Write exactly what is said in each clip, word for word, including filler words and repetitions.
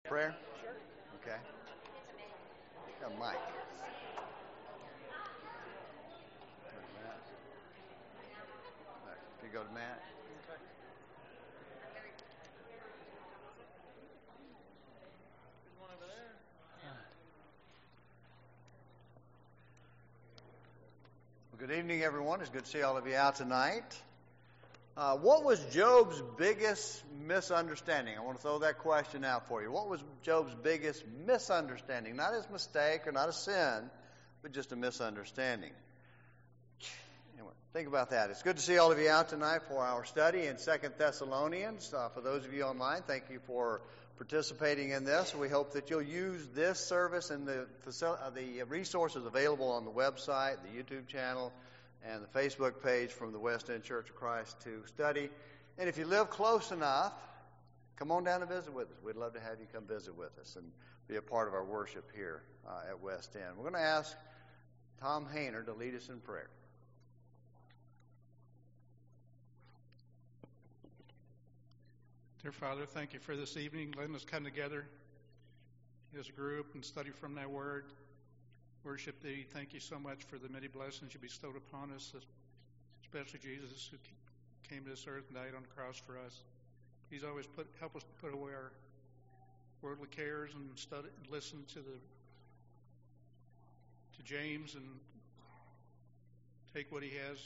Prayer? Okay. Got a mic. Go to Matt. All right. Can you go to Matt? Okay. There's one over there. Well, good evening, everyone. It's good to see all of you out tonight. Uh, what was Job's biggest misunderstanding? I want to throw that question out for you. What was Job's biggest misunderstanding? Not his mistake or not a sin, but just a misunderstanding. Anyway, think about that. It's good to see all of you out tonight for our study in Second Thessalonians. Uh, for those of you online, thank you for participating in this. We hope that you'll use this service and the, facil- uh, the resources available on the website, the YouTube channel, and the Facebook page from the West End Church of Christ to study. And if you live close enough, come on down and visit with us. We'd love to have you come visit with us and be a part of our worship here uh, at West End. We're going to ask Tom Hayner to lead us in prayer. Dear Father, thank you for this evening, letting us come together as a group and study from thy word. Worship thee. Thank you so much for the many blessings you bestowed upon us, especially Jesus who came to this earth and died on the cross for us. He's always put help us put away our worldly cares and study, listen to the to James and take what he has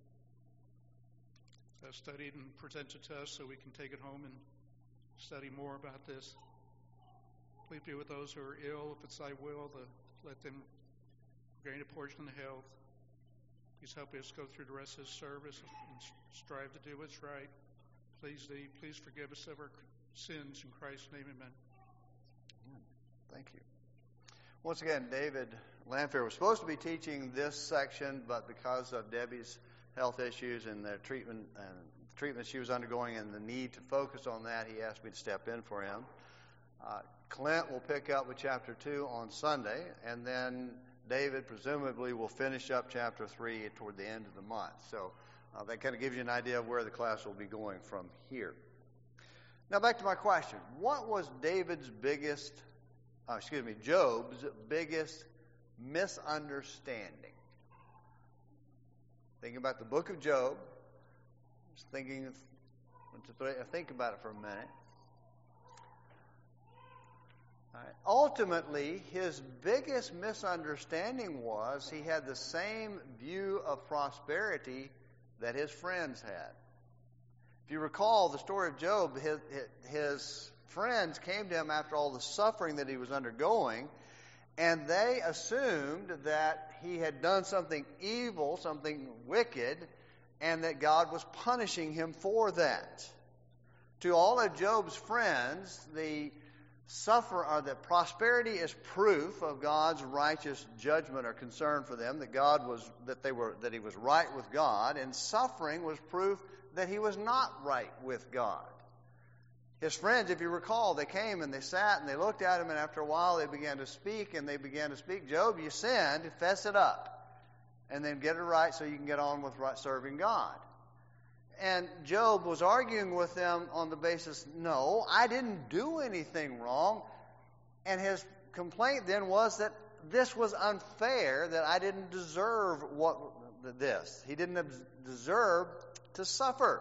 uh, studied and presented to us so we can take it home and study more about this. Please be with those who are ill, if it's thy will, to let them gain a portion of health. Please help us go through the rest of this service and strive to do what's right. Please thee, please forgive us of our sins. In Christ's name, amen. Thank you. Once again, David Lanfair was supposed to be teaching this section, but because of Debbie's health issues and the treatment and the treatment she was undergoing and the need to focus on that, he asked me to step in for him. Uh, Clint will pick up with chapter two on Sunday, and then David presumably will finish up chapter three toward the end of the month. So uh, that kind of gives you an idea of where the class will be going from here. Now back to my question. What was David's biggest, uh, excuse me, Job's biggest misunderstanding? Thinking about the book of Job, just thinking, think about it for a minute. Right. Ultimately, his biggest misunderstanding was he had the same view of prosperity that his friends had. If you recall the story of Job, his, his friends came to him after all the suffering that he was undergoing, and they assumed that he had done something evil, something wicked, and that God was punishing him for that. To all of Job's friends, the Suffer or that prosperity is proof of God's righteous judgment or concern for them, that God was that they were that he was right with God, and suffering was proof that he was not right with God. His friends, if you recall, they came and they sat and they looked at him, and after a while they began to speak and they began to speak. Job, you sinned, fess it up, and then get it right so you can get on with right, serving God. And Job was arguing with them on the basis, no, I didn't do anything wrong. And his complaint then was that this was unfair, that I didn't deserve what this. He didn't deserve to suffer.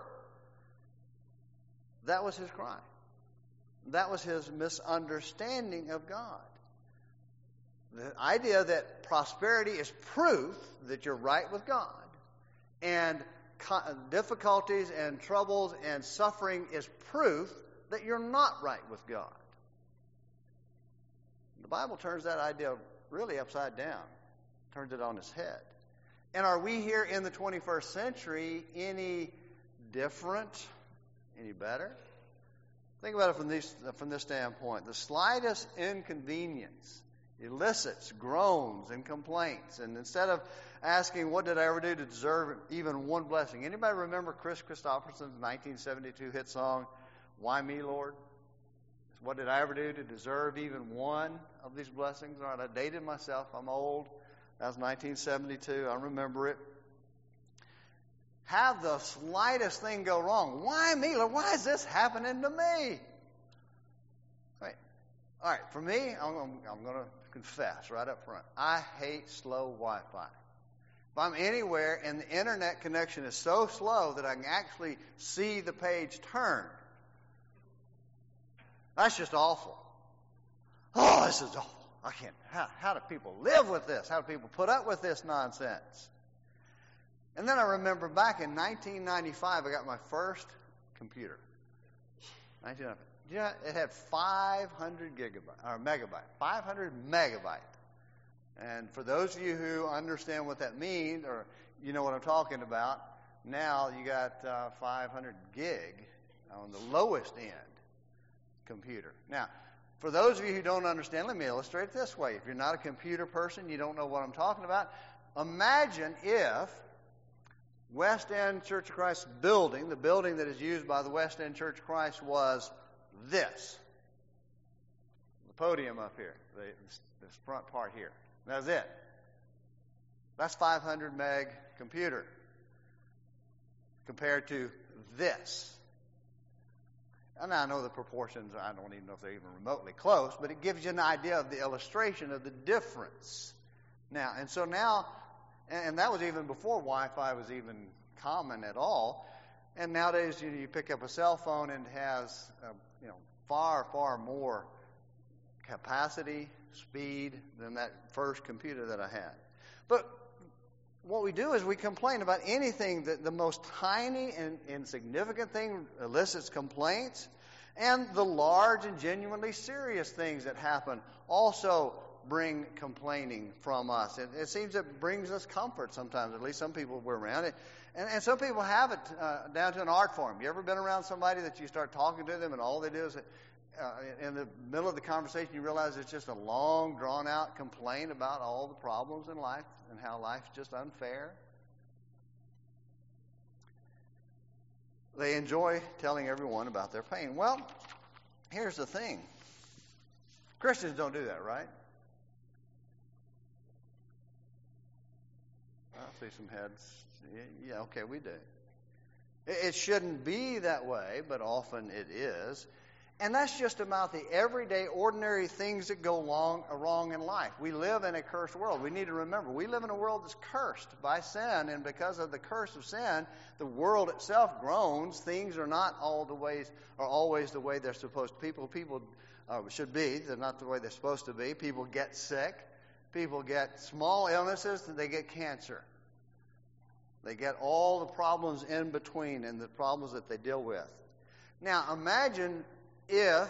That was his cry. That was his misunderstanding of God. The idea that prosperity is proof that you're right with God, and difficulties and troubles and suffering is proof that you're not right with God. The Bible turns that idea really upside down, turns it on its head. And are we here in the twenty-first century any different, any better? Think about it from this, from this standpoint. The slightest inconvenience elicits groans and complaints. And instead of asking, what did I ever do to deserve even one blessing? Anybody remember Chris Christopherson's nineteen seventy-two hit song, Why Me, Lord? What did I ever do to deserve even one of these blessings? All right, I dated myself. I'm old. That was nineteen seventy-two. I remember it. Have the slightest thing go wrong. Why me, Lord? Why is this happening to me? Right. All right, for me, I'm, I'm, I'm going to confess right up front. I hate slow Wi-Fi. If I'm anywhere and the internet connection is so slow that I can actually see the page turn, that's just awful. Oh, this is awful. I can't. How, how do people live with this? How do people put up with this nonsense? And then I remember back in nineteen ninety-five, I got my first computer. nineteen ninety-five. Yeah, it had five hundred gigabyte or megabyte, five hundred megabyte. And for those of you who understand what that means, or you know what I'm talking about, now you got uh, five hundred gig on the lowest end computer. Now, for those of you who don't understand, let me illustrate it this way. If you're not a computer person, you don't know what I'm talking about. Imagine if West End Church of Christ building, the building that is used by the West End Church of Christ, was this. The podium up here, the, this front part here. That's it. That's five hundred meg computer compared to this. And I know the proportions, I don't even know if they're even remotely close, but it gives you an idea of the illustration of the difference. Now, and so now, and that was even before Wi-Fi was even common at all. And nowadays, you, you pick up a cell phone and it has, uh, you know, far, far more capacity, speed than that first computer that I had. But what we do is we complain about anything that the most tiny and insignificant thing elicits complaints, and the large and genuinely serious things that happen also bring complaining from us. It, it seems it brings us comfort sometimes, at least some people we're around it. And, and some people have it uh, down to an art form. You ever been around somebody that you start talking to them and all they do is, uh, in the middle of the conversation, you realize it's just a long, drawn-out complaint about all the problems in life and how life's just unfair? They enjoy telling everyone about their pain. Well, here's the thing. Christians don't do that, right? I see some heads. Yeah, okay, we do. It shouldn't be that way, but often it is. And that's just about the everyday, ordinary things that go long, wrong in life. We live in a cursed world. We need to remember, we live in a world that's cursed by sin, and because of the curse of sin, the world itself groans. Things are not all the ways, are always the way they're supposed to. People, people uh, should be. They're not the way they're supposed to be. People get sick. People get small illnesses, and they get cancer. They get all the problems in between and the problems that they deal with. Now, imagine if,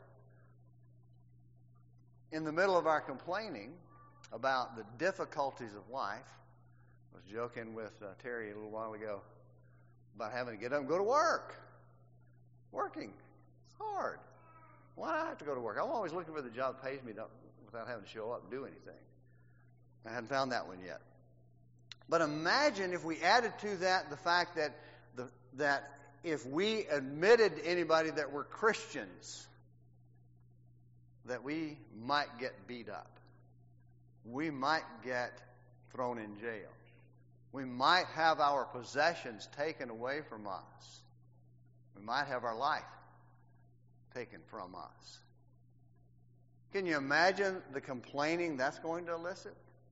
in the middle of our complaining about the difficulties of life, I was joking with uh, Terry a little while ago about having to get up and go to work. Working. It's hard. Why do I have to go to work? I'm always looking for the job that pays me to, without having to show up and do anything. I hadn't found that one yet. But imagine if we added to that the fact that the, that if we admitted to anybody that we're Christians, that we might get beat up. We might get thrown in jail. We might have our possessions taken away from us. We might have our life taken from us. Can you imagine the complaining that's going to elicit?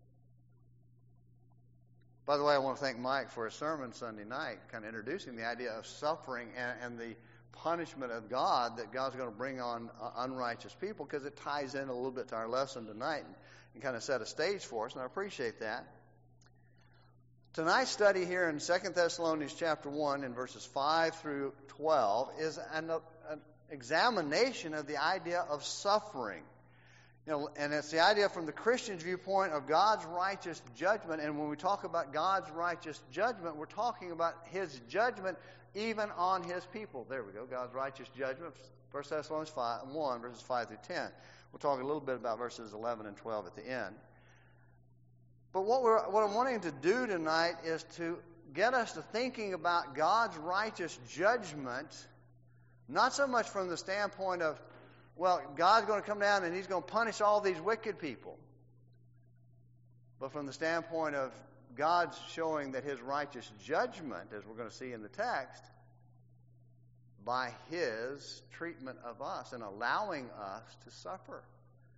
By the way, I want to thank Mike for his sermon Sunday night, kind of introducing the idea of suffering and, and the punishment of God that God's going to bring on uh, unrighteous people, because it ties in a little bit to our lesson tonight and, and kind of set a stage for us, and I appreciate that. Tonight's study here in Second Thessalonians chapter one, in verses five through twelve, is an, uh, an examination of the idea of suffering. You know, and it's the idea from the Christian's viewpoint of God's righteous judgment. And when we talk about God's righteous judgment, we're talking about His judgment even on His people. There we go, God's righteous judgment. First Thessalonians one, verses five through ten. We'll talk a little bit about verses eleven and twelve at the end. But what we're what I'm wanting to do tonight is to get us to thinking about God's righteous judgment, not so much from the standpoint of, well, God's going to come down and He's going to punish all these wicked people. But from the standpoint of God's showing that His righteous judgment, as we're going to see in the text, by His treatment of us and allowing us to suffer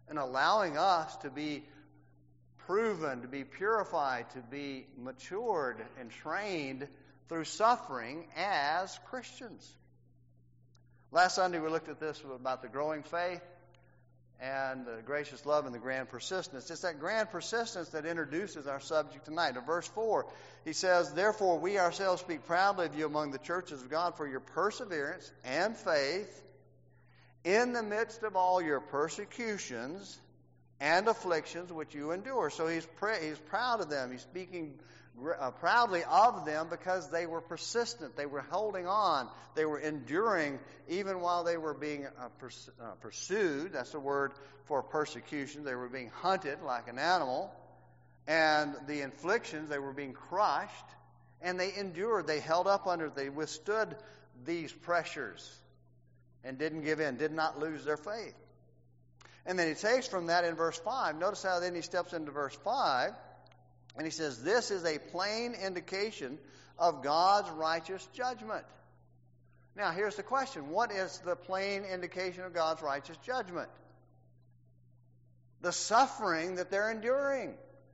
and allowing us to be proven, to be purified, to be matured and trained through suffering as Christians. Last Sunday we looked at this about the growing faith and the gracious love and the grand persistence. It's that grand persistence that introduces our subject tonight. In verse four, he says, "Therefore we ourselves speak proudly of you among the churches of God for your perseverance and faith in the midst of all your persecutions and afflictions which you endure." So he's pr- he's proud of them. He's speaking uh, proudly of them because they were persistent. They were holding on. They were enduring even while they were being uh, pers- uh, pursued. That's the word for persecution. They were being hunted like an animal. And the inflictions, they were being crushed. And they endured. They held up under it. They withstood these pressures and didn't give in, did not lose their faith. And then he takes from that in verse five. Notice how then he steps into verse five. And he says, "This is a plain indication of God's righteous judgment." Now, here's the question. What is the plain indication of God's righteous judgment? The suffering that they're enduring.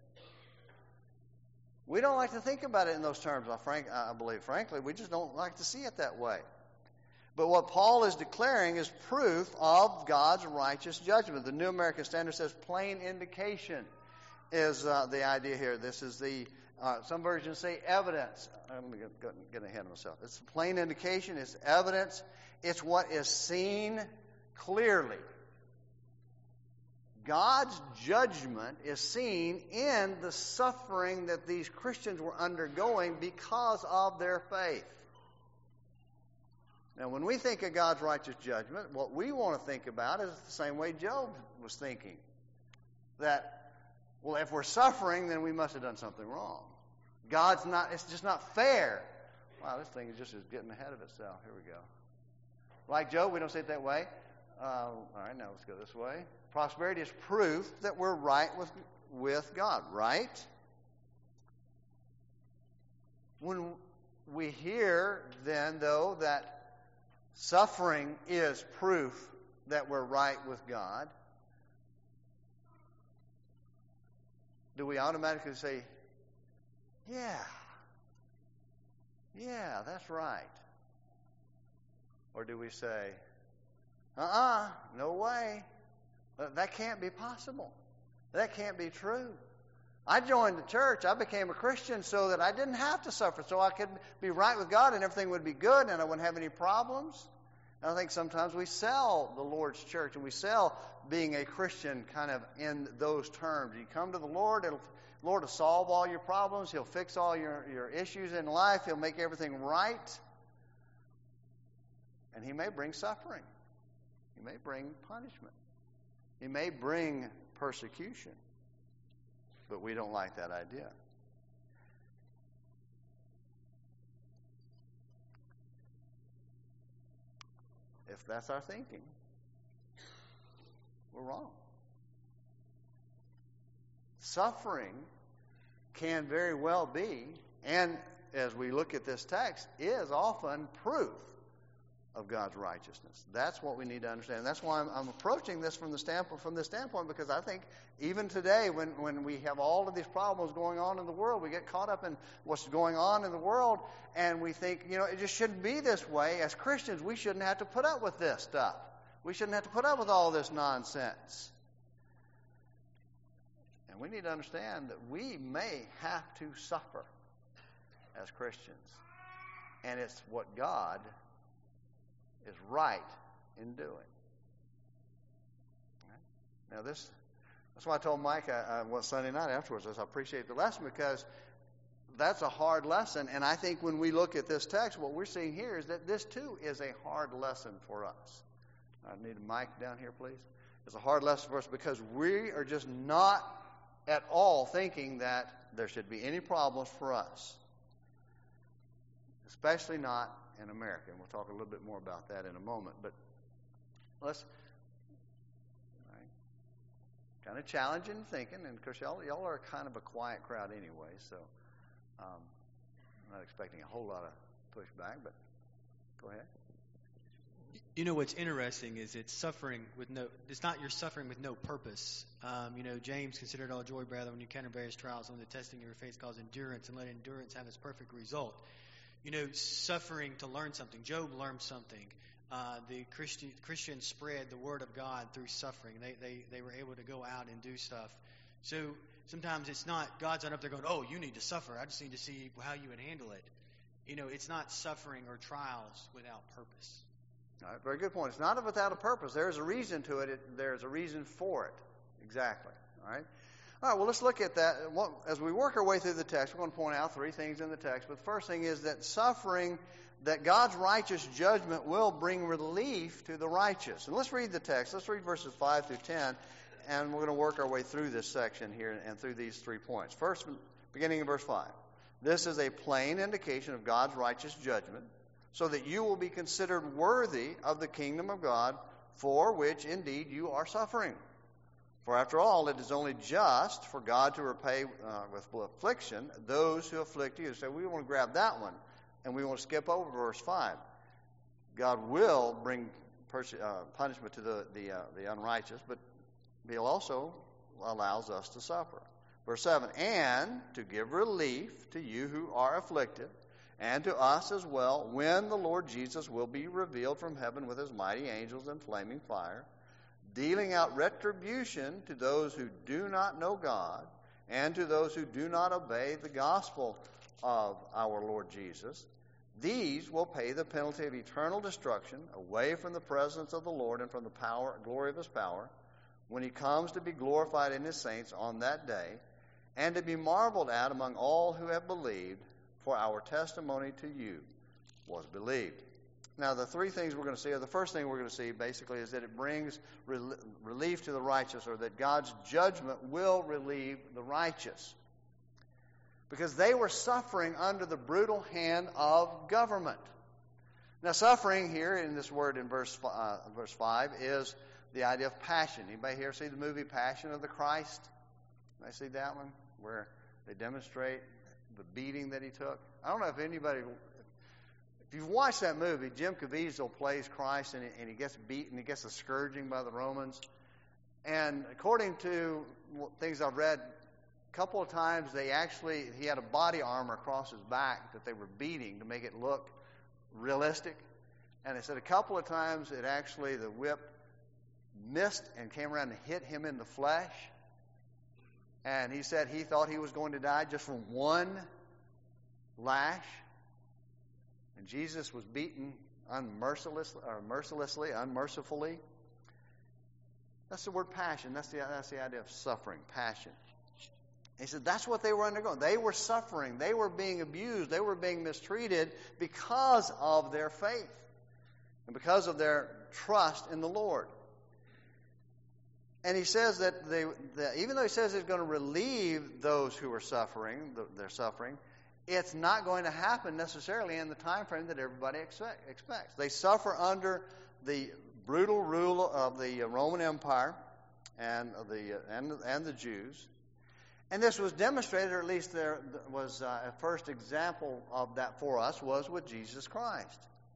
We don't like to think about it in those terms, I, frank, I believe. Frankly, we just don't like to see it that way. But what Paul is declaring is proof of God's righteous judgment. The New American Standard says plain indication is uh, the idea here. This is the, uh, some versions say evidence. I'm going to get, get ahead of myself. It's a plain indication. It's evidence. It's what is seen clearly. God's judgment is seen in the suffering that these Christians were undergoing because of their faith. Now, when we think of God's righteous judgment, what we want to think about is the same way Job was thinking. That, well, if we're suffering, then we must have done something wrong. God's not, it's just not fair. Wow, this thing is just is getting ahead of itself. Here we go. Like Job, we don't say it that way. Uh, all right, now let's go this way. Prosperity is proof that we're right with, with God, right? When we hear, then, though, that suffering is proof that we're right with God, do we automatically say, yeah, yeah, that's right? Or do we say, uh-uh, no way. That can't be possible. That can't be true. I joined the church. I became a Christian so that I didn't have to suffer, so I could be right with God and everything would be good and I wouldn't have any problems. And I think sometimes we sell the Lord's church and we sell being a Christian kind of in those terms. You come to the Lord, it'll, the Lord will solve all your problems. He'll fix all your, your issues in life. He'll make everything right. And He may bring suffering. He may bring punishment. He may bring persecution. But we don't like that idea. If that's our thinking, we're wrong. Suffering can very well be, and as we look at this text, is often proof of God's righteousness. That's what we need to understand. That's why I'm, I'm approaching this from the standpoint, from this standpoint, because I think even today, when, when we have all of these problems going on in the world, we get caught up in what's going on in the world, and we think, you know, it just shouldn't be this way. As Christians, we shouldn't have to put up with this stuff. We shouldn't have to put up with all this nonsense. And we need to understand that we may have to suffer as Christians. And it's what God is right in doing. Right? Now this, that's why I told Mike I, I, well, Sunday night afterwards, I appreciate the lesson because that's a hard lesson. And I think when we look at this text, what we're seeing here is that this too is a hard lesson for us. I need a mic down here, please. It's a hard lesson for us because we are just not at all thinking that there should be any problems for us. Especially not in America. And we'll talk a little bit more about that in a moment. But let's right, kind of challenging thinking. And of course, y'all, y'all are kind of a quiet crowd anyway. So um, I'm not expecting a whole lot of pushback. But go ahead. You know what's interesting is it's suffering with no. It's not you're suffering with no purpose. Um, you know, James considered all joy, brethren, when you encounter various trials, when the testing of your faith causes endurance, and let endurance have its perfect result. You know, suffering to learn something. Job learned something. Uh, the Christian Christians spread the word of God through suffering. They they they were able to go out and do stuff. So sometimes it's not God's not up there going, oh, you need to suffer. I just need to see how you would handle it. You know, it's not suffering or trials without purpose. All right, very good point. It's not without a purpose. There's a reason to it. it. There's a reason for it. Exactly. All right. All right, well, let's look at that. As we work our way through the text, we're going to point out three things in the text. But the first thing is that suffering, that God's righteous judgment will bring relief to the righteous. And let's read the text. Let's read verses five through ten, and we're going to work our way through this section here and through these three points. First, beginning in verse five. This is a plain indication of God's righteous judgment, so that you will be considered worthy of the kingdom of God, for which indeed you are suffering. For after all, it is only just for God to repay uh, with affliction those who afflict you. So we want to grab that one, and we want to skip over verse five. God will bring pers- uh, punishment to the the, uh, the unrighteous, but He also allows us to suffer. Verse seven, and to give relief to you who are afflicted, and to us as well, when the Lord Jesus will be revealed from heaven with his mighty angels in flaming fire, dealing out retribution to those who do not know God, and to those who do not obey the gospel of our Lord Jesus. These will pay the penalty of eternal destruction away from the presence of the Lord and from the power, glory of his power, when he comes to be glorified in his saints on that day, and to be marveled at among all who have believed, for our testimony to you was believed. Now, the three things we're going to see, or the first thing we're going to see, basically, is that it brings rel- relief to the righteous, or that God's judgment will relieve the righteous. Because they were suffering under the brutal hand of government. Now, suffering here in this word in verse uh, verse five is the idea of passion. Anybody here see the movie Passion of the Christ? Anybody see that one? Where they demonstrate the beating that he took. I don't know if anybody, if you've watched that movie, Jim Caviezel plays Christ, and he, and he gets beaten, he gets a scourging by the Romans. And according to things I've read, a couple of times they actually, he had a body armor across his back that they were beating to make it look realistic. And they said a couple of times it actually, the whip missed and came around and hit him in the flesh. And he said he thought he was going to die just from one lash. And Jesus was beaten unmercilessly, or mercilessly, unmercifully. That's the word passion. That's the, that's the idea of suffering, passion. He said that's what they were undergoing. They were suffering. They were being abused. They were being mistreated because of their faith and because of their trust in the Lord. And he says that, they, that even though he says he's going to relieve those who are suffering, the, their suffering, it's not going to happen necessarily in the time frame that everybody expect, expects. They suffer under the brutal rule of the Roman Empire and the and, and the Jews. And this was demonstrated, or at least there was uh, a first example of that for us, was with Jesus Christ.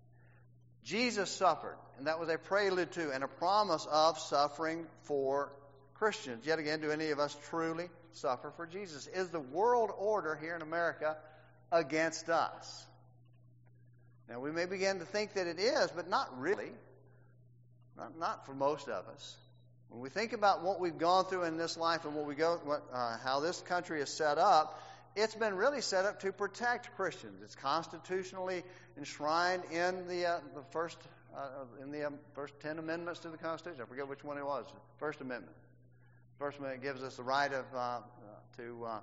Jesus suffered, and that was a prelude to and a promise of suffering for Christians. Yet again, do any of us truly suffer for Jesus? Is the world order here in America against us? Now, we may begin to think that it is, but not really. Not, not for most of us. When we think about what we've gone through in this life and what we go, what, uh, how this country is set up, it's been really set up to protect Christians. It's constitutionally enshrined in the uh, the first uh, in the um, first ten amendments to the Constitution. I forget which one it was. First Amendment. First Amendment gives us the right of uh, uh, to uh,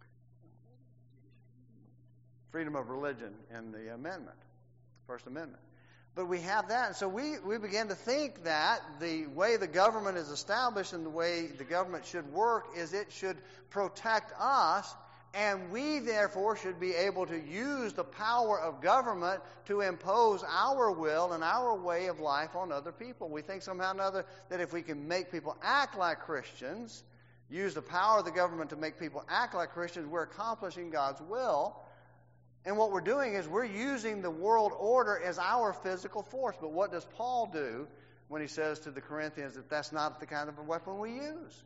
freedom of religion in the amendment, First Amendment. But we have that, and so we, we begin to think that the way the government is established and the way the government should work is it should protect us, and we therefore should be able to use the power of government to impose our will and our way of life on other people. We think somehow or another that if we can make people act like Christians, use the power of the government to make people act like Christians, we're accomplishing God's will. And what we're doing is we're using the world order as our physical force. But what does Paul do when he says to the Corinthians that that's not the kind of a weapon we use?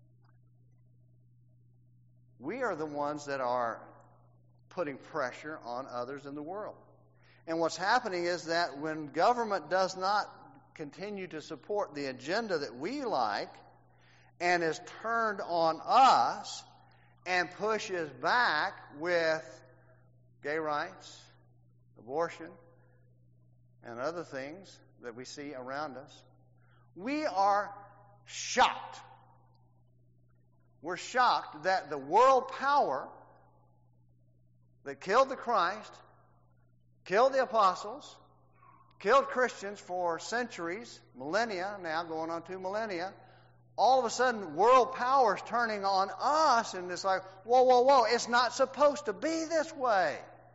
We are the ones that are putting pressure on others in the world. And what's happening is that when government does not continue to support the agenda that we like and is turned on us and pushes back with gay rights, abortion, and other things that we see around us, we are shocked. We're shocked that the world power that killed the Christ, killed the apostles, killed Christians for centuries, millennia, now going on two millennia, all of a sudden world power is turning on us, and it's like, whoa, whoa, whoa, it's not supposed to be this way.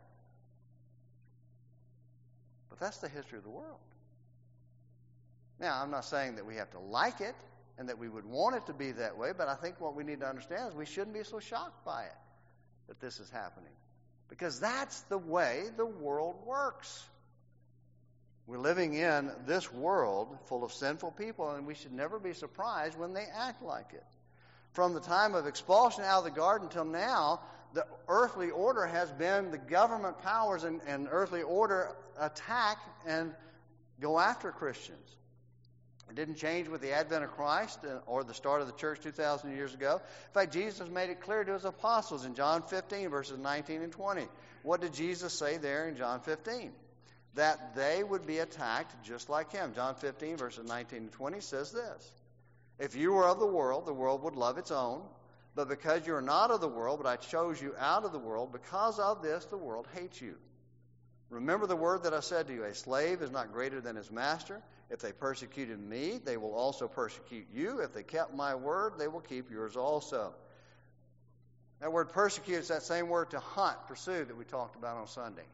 But that's the history of the world. Now, I'm not saying that we have to like it and that we would want it to be that way, but I think what we need to understand is we shouldn't be so shocked by it, that this is happening. Because that's the way the world works. We're living in this world full of sinful people, and we should never be surprised when they act like it. From the time of expulsion out of the garden till now, the earthly order has been the government powers and, and earthly order attack and go after Christians. It didn't change with the advent of Christ or the start of the church two thousand years ago. In fact, Jesus made it clear to his apostles in John fifteen, verses nineteen and twenty. What did Jesus say there in John fifteen? That they would be attacked just like him. John fifteen, verses nineteen and twenty says this: if you were of the world, the world would love its own. But because you are not of the world, but I chose you out of the world, because of this the world hates you. Remember the word that I said to you, a slave is not greater than his master. If they persecuted me, they will also persecute you. If they kept my word, they will keep yours also. That word persecute is that same word to hunt, pursue, that we talked about on Sunday.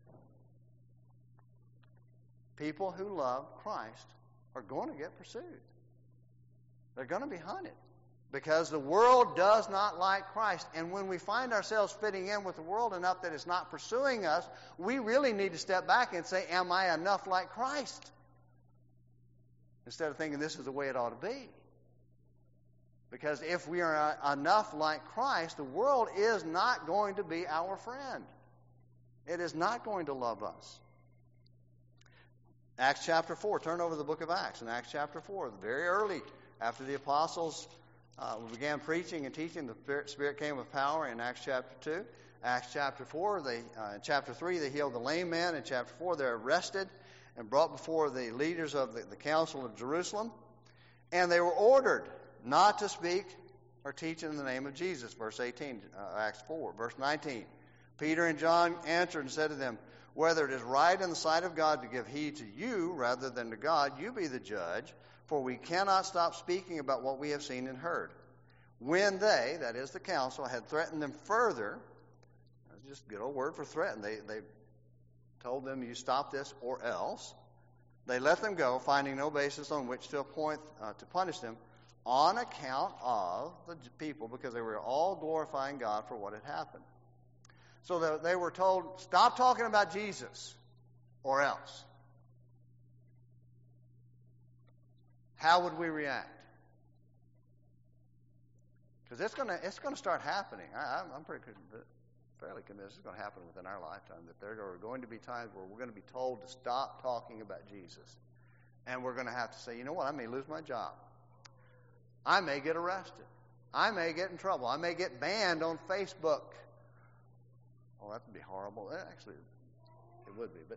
People who love Christ are going to get pursued. They're going to be hunted because the world does not like Christ. And when we find ourselves fitting in with the world enough that it's not pursuing us, we really need to step back and say, am I enough like Christ? Instead of thinking this is the way it ought to be. Because if we are enough like Christ, the world is not going to be our friend. It is not going to love us. Acts chapter four. Turn over to the book of Acts. In Acts chapter four, very early after the apostles uh, began preaching and teaching, the Spirit came with power in Acts chapter two. Acts chapter four, they, uh, in chapter three, they healed the lame man. In chapter four, they're arrested and brought before the leaders of the, the council of Jerusalem. And they were ordered not to speak or teach in the name of Jesus. Verse eighteen, uh, Acts four. Verse nineteen, Peter and John answered and said to them, whether it is right in the sight of God to give heed to you rather than to God, you be the judge, for we cannot stop speaking about what we have seen and heard. When they, that is the council, had threatened them further, that's just a good old word for threaten, they, they told them, you stop this or else. They let them go, finding no basis on which to appoint, uh, to punish them on account of the people, because they were all glorifying God for what had happened. So that they were told, stop talking about Jesus or else. How would we react? Because it's going to it's going to start happening. I, I'm pretty fairly convinced it's going to happen within our lifetime, that there are going to be times where we're going to be told to stop talking about Jesus. And we're going to have to say, you know what, I may lose my job. I may get arrested. I may get in trouble. I may get banned on Facebook. Oh, that would be horrible. Actually, it would be. But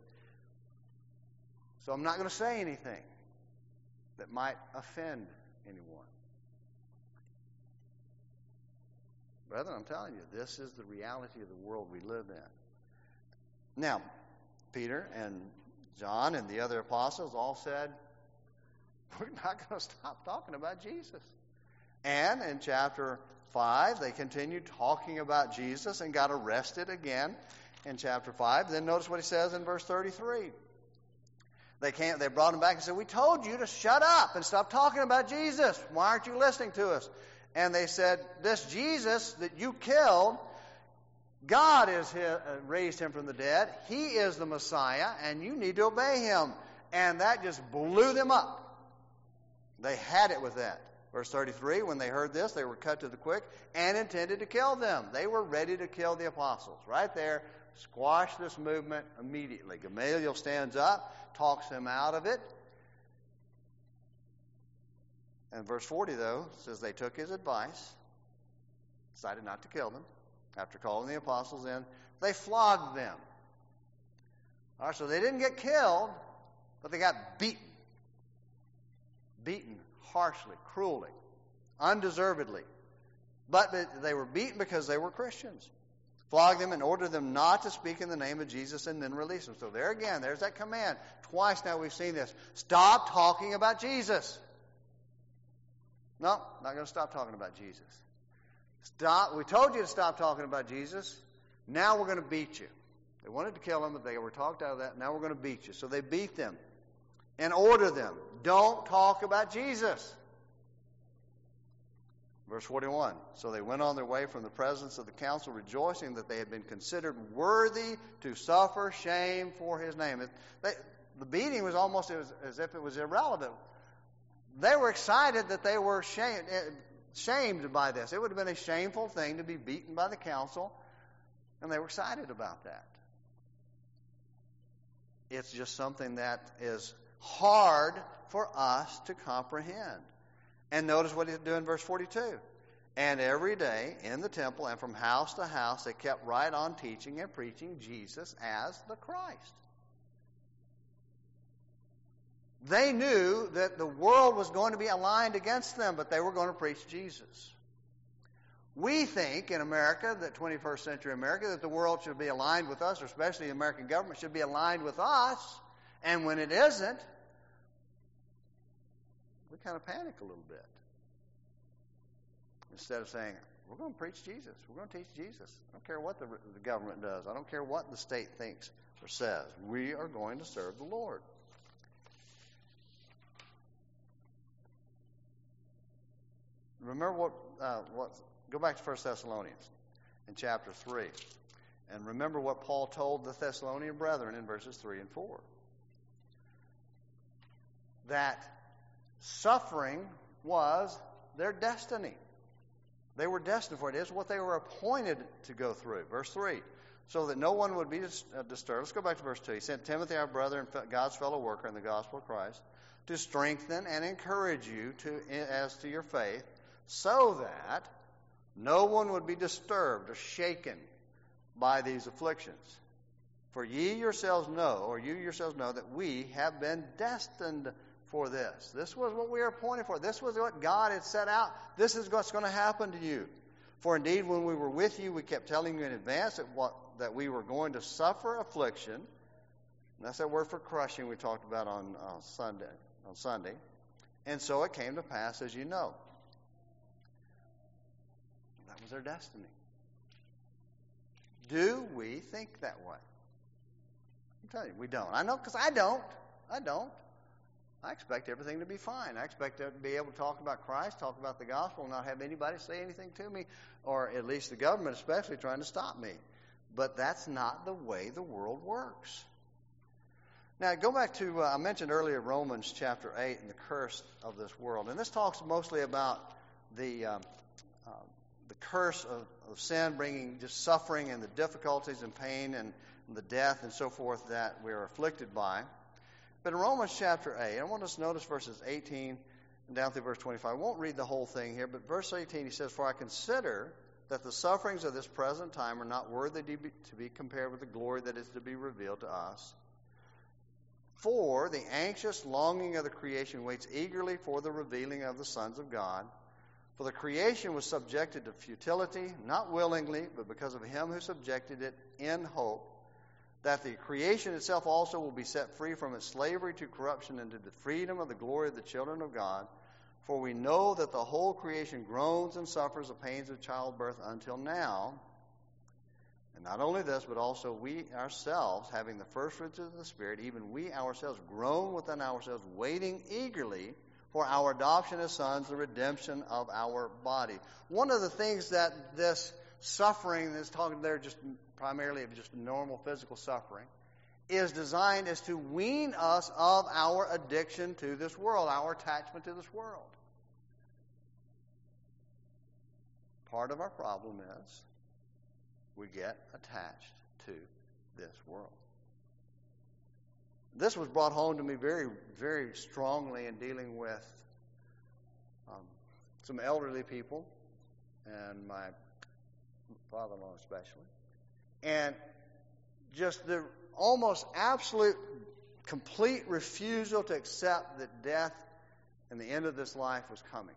so I'm not going to say anything that might offend anyone. Brethren, I'm telling you, this is the reality of the world we live in. Now, Peter and John and the other apostles all said, we're not going to stop talking about Jesus. And in chapter five, they continued talking about Jesus and got arrested again in chapter five. Then notice what he says in verse thirty-three. They can't, they brought him back and said, we told you to shut up and stop talking about Jesus. Why aren't you listening to us? And they said, this Jesus that you killed, God has raised him from the dead. He is the Messiah, and you need to obey him. And that just blew them up. They had it with that. Verse thirty-three, when they heard this, they were cut to the quick and intended to kill them. They were ready to kill the apostles. Right there, squash this movement immediately. Gamaliel stands up, talks them out of it. And verse forty, though, says they took his advice, decided not to kill them. After calling the apostles in, they flogged them. All right, so they didn't get killed, but they got beaten. Beaten harshly, cruelly, undeservedly. But they were beaten because they were Christians. Flogged them and ordered them not to speak in the name of Jesus and then release them. So there again, there's that command. Twice now we've seen this. Stop talking about Jesus. No, not going to stop talking about Jesus. Stop. We told you to stop talking about Jesus. Now we're going to beat you. They wanted to kill him, but they were talked out of that. Now we're going to beat you. So they beat them and order them, don't talk about Jesus. Verse forty-one, so they went on their way from the presence of the council, rejoicing that they had been considered worthy to suffer shame for his name. It, they, the beating was almost as, as if it was irrelevant. They were excited that they were shamed, shamed by this. It would have been a shameful thing to be beaten by the council, and they were excited about that. It's just something that is hard for us to comprehend. And notice what he did in verse forty-two. And every day in the temple and from house to house they kept right on teaching and preaching Jesus as the Christ. They knew that the world was going to be aligned against them, but they were going to preach Jesus. We think in America, that twenty-first century America, that the world should be aligned with us, or especially the American government should be aligned with us. And when it isn't, we kind of panic a little bit. Instead of saying, we're going to preach Jesus. We're going to teach Jesus. I don't care what the, the government does. I don't care what the state thinks or says. We are going to serve the Lord. Remember what, uh, what, go back to First Thessalonians in chapter three. And remember what Paul told the Thessalonian brethren in verses three and four. That suffering was their destiny. They were destined for it. It is what they were appointed to go through. Verse three. So that no one would be disturbed. Let's go back to verse two. He sent Timothy, our brother and God's fellow worker in the gospel of Christ, to strengthen and encourage you to as to your faith, so that no one would be disturbed or shaken by these afflictions. For ye yourselves know, or you yourselves know, that we have been destined for this. This was what we were appointed for. This was what God had set out. This is what's going to happen to you. For indeed, when we were with you, we kept telling you in advance that, what, that we were going to suffer affliction. And that's that word for crushing we talked about on uh, Sunday. On Sunday. And so it came to pass, as you know. That was their destiny. Do we think that way? I'm telling you, we don't. I know because I don't. I don't. I expect everything to be fine. I expect to be able to talk about Christ, talk about the gospel, and not have anybody say anything to me, or at least the government especially trying to stop me. But that's not the way the world works. Now, go back to, uh, I mentioned earlier Romans chapter eight and the curse of this world. And this talks mostly about the um, uh, the curse of, of sin bringing just suffering and the difficulties and pain and, and the death and so forth that we are afflicted by. But in Romans chapter eight, I want us to notice verses eighteen and down through verse twenty-five. I won't read the whole thing here, but verse eighteen, he says, For I consider that the sufferings of this present time are not worthy to be, to be compared with the glory that is to be revealed to us. For the anxious longing of the creation waits eagerly for the revealing of the sons of God. For the creation was subjected to futility, not willingly, but because of him who subjected it in hope, that the creation itself also will be set free from its slavery to corruption into the freedom of the glory of the children of God. For we know that the whole creation groans and suffers the pains of childbirth until now. And not only this, but also we ourselves, having the first fruits of the Spirit, even we ourselves groan within ourselves, waiting eagerly for our adoption as sons, the redemption of our body. One of the things that this suffering that's talking there just primarily of just normal physical suffering, is designed as to wean us of our addiction to this world, our attachment to this world. Part of our problem is we get attached to this world. This was brought home to me very, very strongly in dealing with um, some elderly people, and my father-in-law especially, and just the almost absolute, complete refusal to accept that death and the end of this life was coming.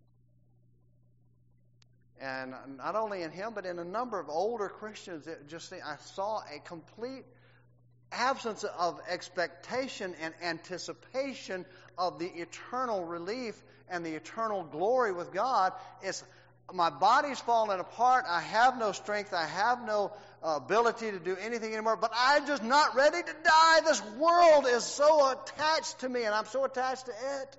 And not only in him, but in a number of older Christians, that just I saw a complete absence of expectation and anticipation of the eternal relief and the eternal glory with God. It's my body's falling apart. I have no strength. I have no uh, ability to do anything anymore. But I'm just not ready to die. This world is so attached to me, and I'm so attached to it.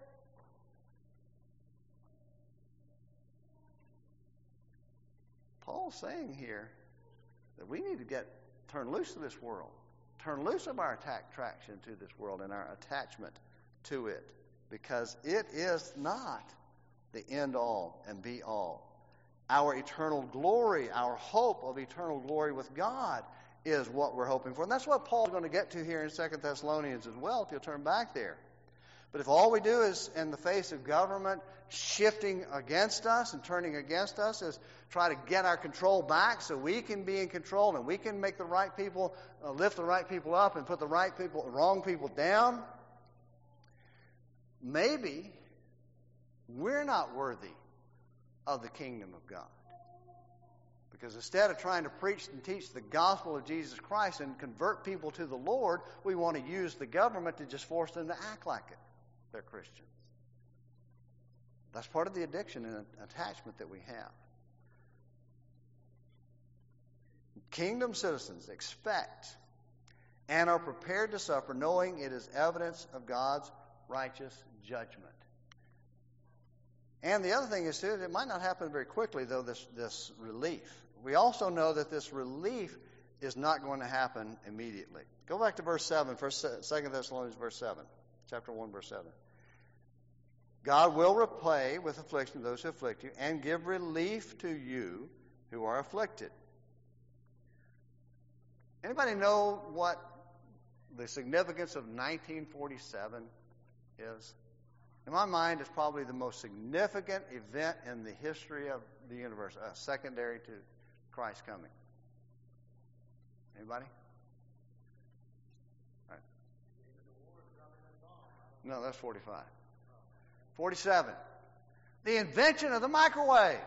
Paul's saying here that we need to get turned loose of this world. Turn loose of our attraction to this world and our attachment to it, because it is not the end all and be all. Our eternal glory, our hope of eternal glory with God is what we're hoping for. And that's what Paul's going to get to here in Second Thessalonians as well, if you'll turn back there. But if all we do is, in the face of government shifting against us and turning against us, is try to get our control back so we can be in control and we can make the right people, uh, lift the right people up and put the right people, the wrong people down, maybe we're not worthy of the kingdom of God. Because instead of trying to preach and teach the gospel of Jesus Christ and convert people to the Lord, we want to use the government to just force them to act like it. They're Christians. That's part of the addiction and attachment that we have. Kingdom citizens expect and are prepared to suffer, knowing it is evidence of God's righteous judgment. And the other thing is, too, it might not happen very quickly, though, this, this relief. We also know that this relief is not going to happen immediately. Go back to verse seven, First, Second Thessalonians verse seven, chapter one, verse seven. God will repay with affliction those who afflict you and give relief to you who are afflicted. Anybody know what the significance of nineteen forty-seven is? In my mind, it's probably the most significant event in the history of the universe, uh, secondary to Christ's coming. Anybody? All right. No, that's forty-five. forty-seven. The invention of the microwave.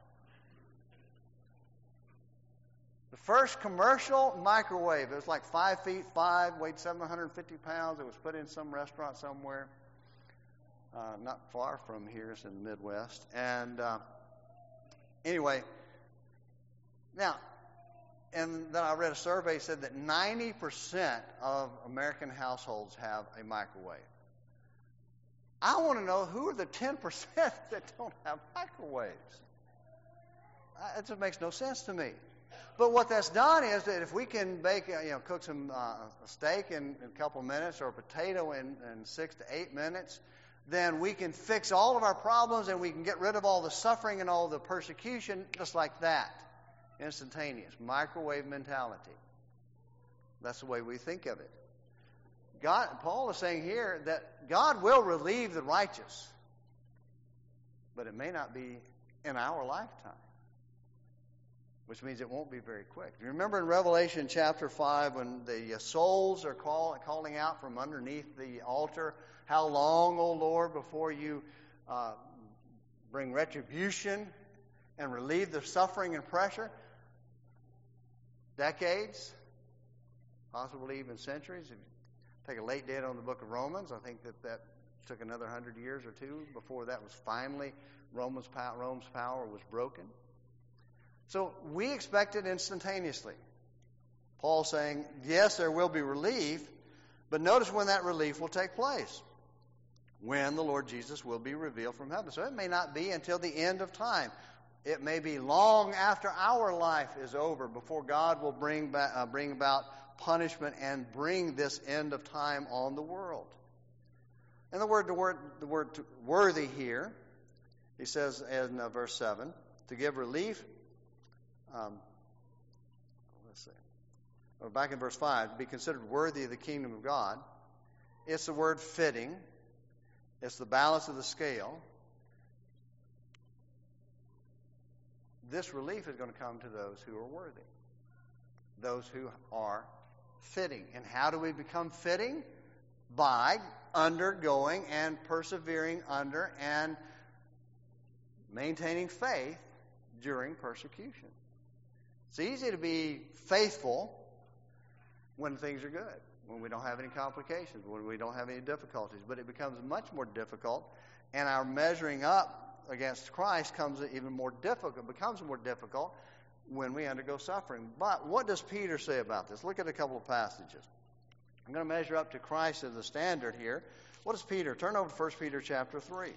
The first commercial microwave. It was like five feet five, weighed seven hundred fifty pounds. It was put in some restaurant somewhere. Uh, not far from here, it's in the Midwest. And uh, anyway, now, and then I read a survey that said that ninety percent of American households have a microwave. I want to know who are the ten percent that don't have microwaves. It just makes no sense to me. But what that's done is that if we can bake, you know, cook some uh, a steak in, in a couple of minutes or a potato in, in six to eight minutes, then we can fix all of our problems and we can get rid of all the suffering and all the persecution just like that. Instantaneous. Microwave mentality. That's the way we think of it. God, Paul is saying here that God will relieve the righteous, but it may not be in our lifetime, which means it won't be very quick. You remember in Revelation chapter five when the souls are call, calling out from underneath the altar, how long, O Lord, before you uh, bring retribution and relieve the suffering and pressure? Decades, possibly even centuries. If you take a late date on the book of Romans, I think that that took another hundred years or two before that was finally, Rome's power, Rome's power was broken. So we expect it instantaneously. Paul's saying, yes, there will be relief, but notice when that relief will take place. When the Lord Jesus will be revealed from heaven. So it may not be until the end of time. It may be long after our life is over before God will bring, back, uh, bring about punishment and bring this end of time on the world. And the word, the word, the word worthy here, he says in uh, verse seven, to give relief. Um, let's see. Or back in verse five, to be considered worthy of the kingdom of God. It's the word fitting. It's the balance of the scale. This relief is going to come to those who are worthy. Those who are fitting. And how do we become fitting? By undergoing and persevering under and maintaining faith during persecution. It's easy to be faithful when things are good, when we don't have any complications, when we don't have any difficulties. But it becomes much more difficult, and our measuring up against Christ comes even more difficult, becomes more difficult when we undergo suffering. But what does Peter say about this? Look at a couple of passages. I'm going to measure up to Christ as the standard here. What does Peter? Turn over to First Peter chapter three.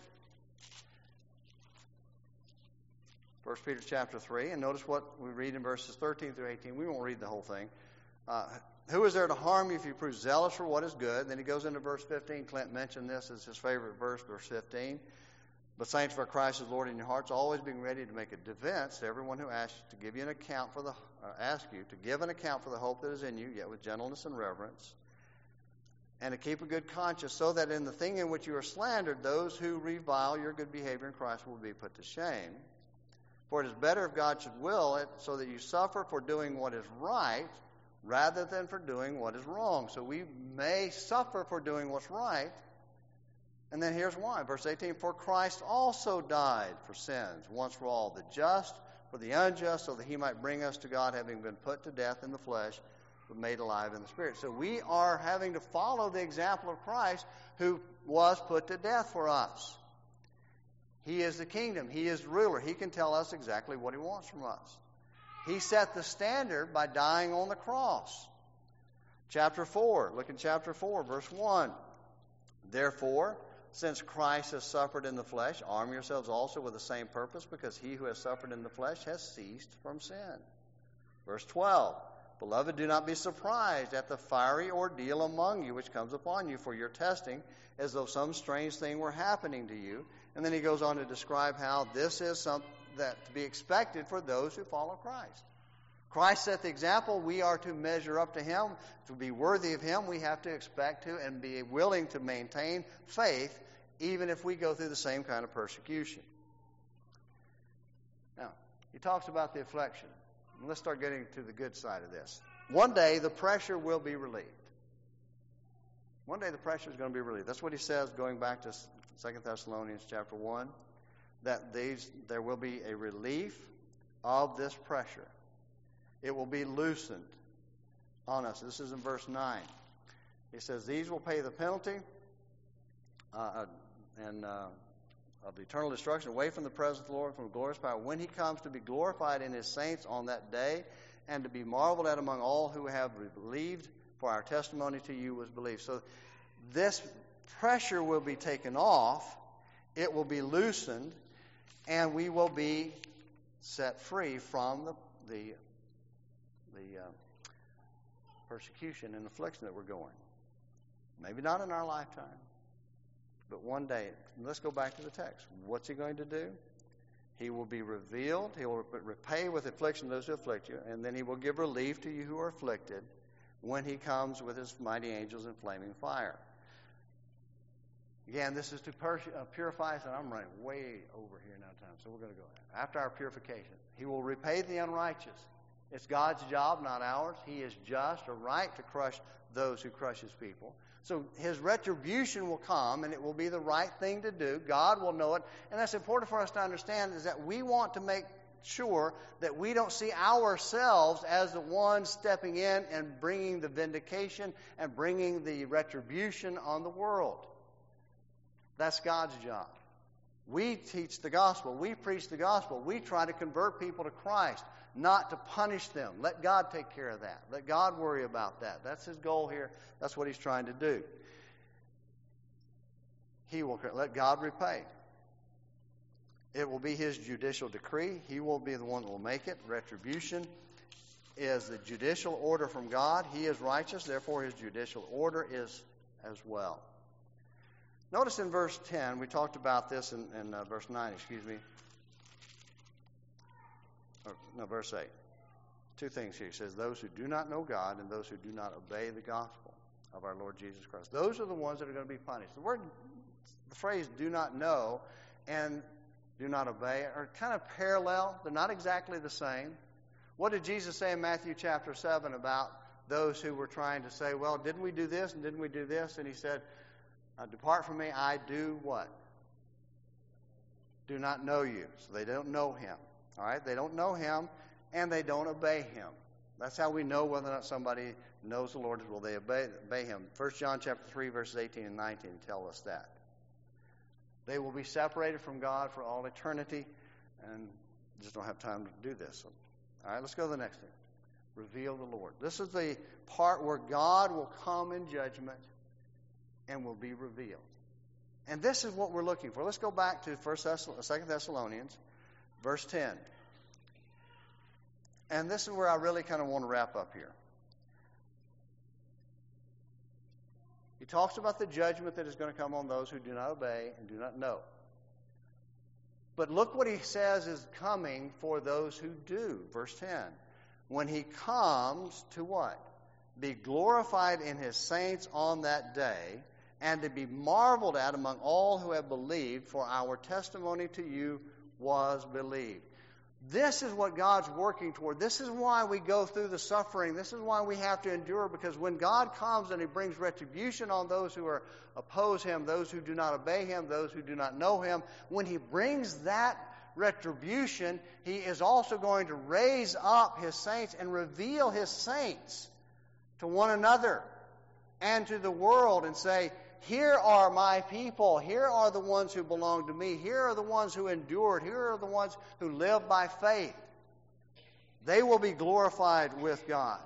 First Peter chapter three, and notice what we read in verses thirteen through eighteen. We won't read the whole thing. Uh, who is there to harm you if you prove zealous for what is good? Then he goes into verse fifteen. Clint mentioned this as his favorite verse, verse fifteen. But sanctify Christ as Lord in your hearts, always being ready to make a defense to everyone who asks you to give you an account for the uh, ask you to give an account for the hope that is in you, yet with gentleness and reverence, and to keep a good conscience, so that in the thing in which you are slandered, those who revile your good behavior in Christ will be put to shame. For it is better if God should will it, so that you suffer for doing what is right, rather than for doing what is wrong. So we may suffer for doing what's right. And then here's why. Verse eighteen, for Christ also died for sins, once for all, the just for the unjust, so that he might bring us to God, having been put to death in the flesh, but made alive in the Spirit. So we are having to follow the example of Christ, who was put to death for us. He is the kingdom. He is the ruler. He can tell us exactly what he wants from us. He set the standard by dying on the cross. Chapter four. Look in chapter four, verse one. Therefore, since Christ has suffered in the flesh, arm yourselves also with the same purpose, because he who has suffered in the flesh has ceased from sin. Verse twelve. Beloved, do not be surprised at the fiery ordeal among you which comes upon you for your testing, as though some strange thing were happening to you. And then he goes on to describe how this is something that to be expected for those who follow Christ. Christ set the example. We are to measure up to him. To be worthy of him, we have to expect to and be willing to maintain faith, even if we go through the same kind of persecution. Now, he talks about the affliction. Let's start getting to the good side of this. One day, the pressure will be relieved. One day, the pressure is going to be relieved. That's what he says, going back to Second Thessalonians chapter one, that these there will be a relief of this pressure. It will be loosened on us. This is in verse nine. He says, these will pay the penalty uh, and uh, of eternal destruction away from the presence of the Lord, from glorious power, when he comes to be glorified in his saints on that day, and to be marveled at among all who have believed, for our testimony to you was believed. So this pressure will be taken off, it will be loosened, and we will be set free from the the, the uh, persecution and affliction that we're going. Maybe not in our lifetime, but one day. Let's go back to the text. What's he going to do? He will be revealed. He will repay with affliction those who afflict you, and then he will give relief to you who are afflicted when he comes with his mighty angels in flaming fire. Again, this is to pur- uh, purify us, and I'm running way over here now time, so we're going to go ahead. After our purification, he will repay the unrighteous. It's God's job, not ours. He is just or right to crush those who crush his people. So his retribution will come, and it will be the right thing to do. God will know it. And that's important for us to understand, is that we want to make sure that we don't see ourselves as the ones stepping in and bringing the vindication and bringing the retribution on the world. That's God's job. We teach the gospel. We preach the gospel. We try to convert people to Christ, not to punish them. Let God take care of that. Let God worry about that. That's his goal here. That's what he's trying to do. He will let God repay. It will be his judicial decree. He will be the one that will make it. Retribution is the judicial order from God. He is righteous, therefore his judicial order is as well. Notice in verse ten, we talked about this in, in uh, verse nine, excuse me. Or, no, verse eight. Two things here. He says, those who do not know God and those who do not obey the gospel of our Lord Jesus Christ. Those are the ones that are going to be punished. The word, the phrase do not know and do not obey are kind of parallel. They're not exactly the same. What did Jesus say in Matthew chapter seven about those who were trying to say, well, didn't we do this and didn't we do this? And he said, uh, depart from me, I do what? Do not know you. So they don't know him. All right? They don't know him and they don't obey him. That's how we know whether or not somebody knows the Lord. Will they obey, obey him? First John chapter three, verses eighteen and nineteen tell us that. They will be separated from God for all eternity, and just don't have time to do this. So, all right, let's go to the next thing. Reveal the Lord. This is the part where God will come in judgment and will be revealed. And this is what we're looking for. Let's go back to First Thessalonians, Second Thessalonians, verse ten. And this is where I really kind of want to wrap up here. He talks about the judgment that is going to come on those who do not obey and do not know. But look what he says is coming for those who do. Verse ten. When he comes to what? Be glorified in his saints on that day, and to be marveled at among all who have believed, for our testimony to you was believed. This is what God's working toward. This is why we go through the suffering. This is why we have to endure, because when God comes and he brings retribution on those who are oppose him, those who do not obey him, those who do not know him, when he brings that retribution, he is also going to raise up his saints and reveal his saints to one another and to the world and say, here are my people. Here are the ones who belong to me. Here are the ones who endured. Here are the ones who live by faith. They will be glorified with God.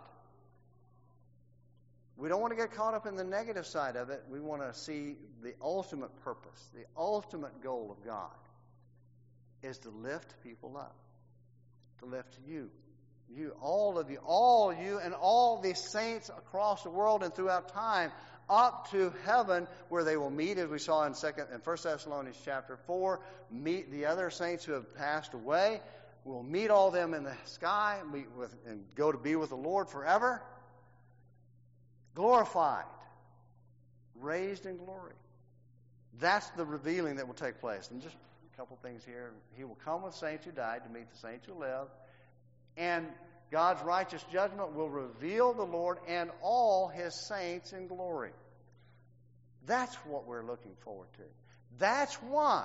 We don't want to get caught up in the negative side of it. We want to see the ultimate purpose, the ultimate goal of God is to lift people up, to lift you. You, all of you, all you, and all the saints across the world and throughout time up to heaven, where they will meet, as we saw in second in First Thessalonians chapter four, meet the other saints who have passed away. We'll meet all them in the sky, meet with, and go to be with the Lord forever. Glorified, raised in glory. That's the revealing that will take place. And just a couple things here. He will come with saints who died to meet the saints who live. And God's righteous judgment will reveal the Lord and all his saints in glory. That's what we're looking forward to. That's why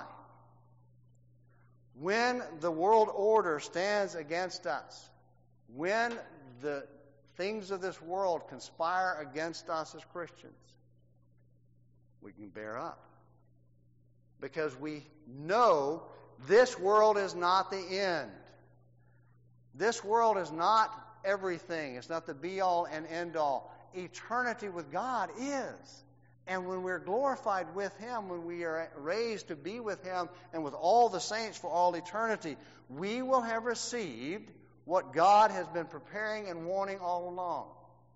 when the world order stands against us, when the things of this world conspire against us as Christians, we can bear up. Because we know this world is not the end. This world is not everything. It's not the be-all and end-all. Eternity with God is. And when we're glorified with him, when we are raised to be with him and with all the saints for all eternity, we will have received what God has been preparing and wanting all along.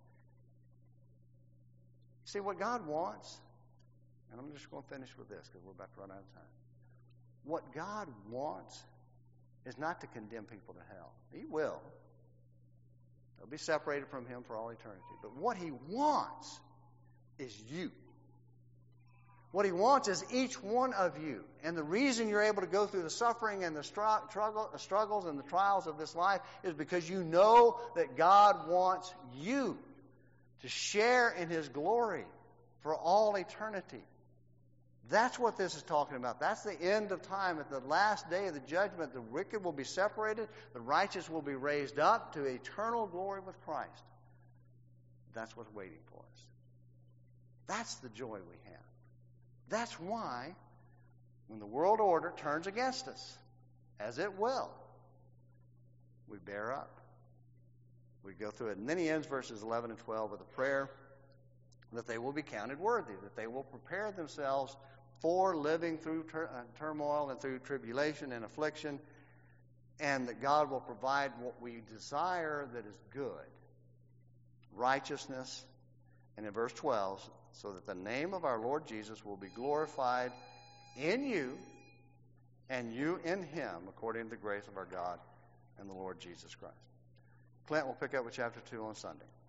See, what God wants, and I'm just going to finish with this because we're about to run out of time. What God wants is not to condemn people to hell. He will. They'll be separated from him for all eternity. But what he wants is you. What he wants is each one of you. And the reason you're able to go through the suffering and the struggle, struggles and the trials of this life is because you know that God wants you to share in his glory for all eternity. That's what this is talking about. That's the end of time. At the last day of the judgment, the wicked will be separated. The righteous will be raised up to eternal glory with Christ. That's what's waiting for us. That's the joy we have. That's why when the world order turns against us, as it will, we bear up. We go through it. And then he ends verses eleven and twelve with a prayer that they will be counted worthy, that they will prepare themselves for living through tur- uh, turmoil and through tribulation and affliction, and that God will provide what we desire that is good, righteousness, and in verse twelve, so that the name of our Lord Jesus will be glorified in you and you in him, according to the grace of our God and the Lord Jesus Christ. Clint will pick up with chapter two on Sunday.